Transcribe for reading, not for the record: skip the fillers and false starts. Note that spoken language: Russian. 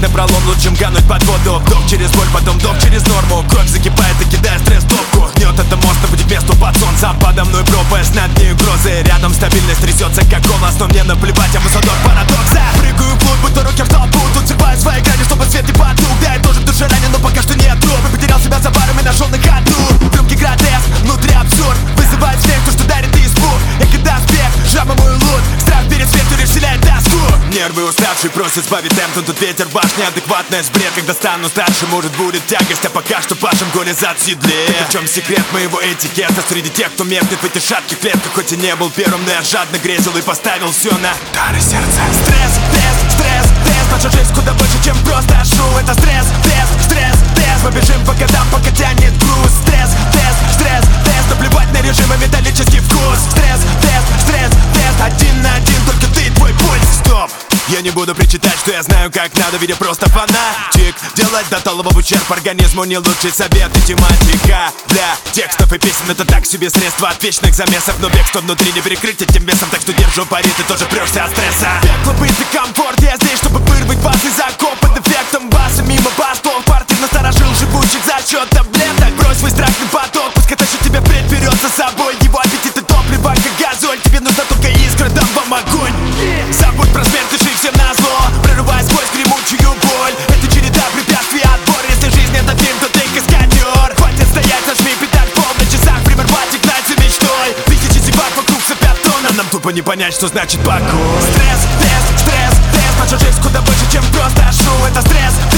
на пролом, лучше кануть под воду. Вдох через боль, потом вдох через норму. Кровь закипает и кидая стресс в топку. Гнет это мост на пути к месту под солнцем. Подо мной пропасть, над ней угрозы. Рядом стабильность трясется как голос, но мне наплевать, амбассадор парадокса. Прыгаю вглубь, будто рокер в толпу. Тут срываю свои грани, чтобы свет не потух. Да, я тоже в душе ранен, но пока что нет труп. И потерял себя за баром и нашел на ходу. В рюмке гротеск, внутри абсурд. Вызывает смех, то, что дарит испуг. Я кидаю спех, жаба мой лут. Страх перед смертью лишь вселяет тоску. Нервы уставшие просят сбавить темп, но тут ветер в башне, адекватность бред. Когда стану старше, может будет тягость, а пока что пашем горе зад в седле. В чем секрет моего этикета среди тех, кто меркнет в эти шатких клетках? Хоть и не был первым, но я жадно грезил и поставил все на дары сердца. Стресс, стресс, наша жизнь куда больше, чем просто шоу. Это стресс, мы бежим по годам, пока тянет груз. Стресс, наплевать на режим и металлический вкус. Стресс, один на один, только ты и твой пульс. Стоп! Я не буду причитать, что я знаю, как надо, видя просто фанатик. Делать до талого в ущерб организму не лучший совет. И тематика для текстов и песен — это так себе средство от вечных замесов. Но бегство внутри не перекрыть этим весом, так что держу пари, ты тоже прешься от стресса. Пекло, быт и комфорт, я здесь, чтобы вырвать вас из окоп. Под эффектом баса мимо бастов квартир насторожил живущих за счет таблеток. Брось свой страшный поток, пускай тащит тебя вперед за собой. Его аппетит и топлива, как газоль. Тебе нужна только искра, дам вам огонь. Забудь про смерть, дыши всем назло, прорывая сквозь гремучую боль. Это череда препятствий, отбор. Если жизнь это фильм, то ты каскадер. Хватит стоять, нажми педаль пол на часах. Время рвать и гнать за мечтой. Тысячи зевак вокруг сопят тоном. Нам тупо не понять, что значит покой. Стресс, наша жизнь куда больше, чем просто шоу. Это стресс,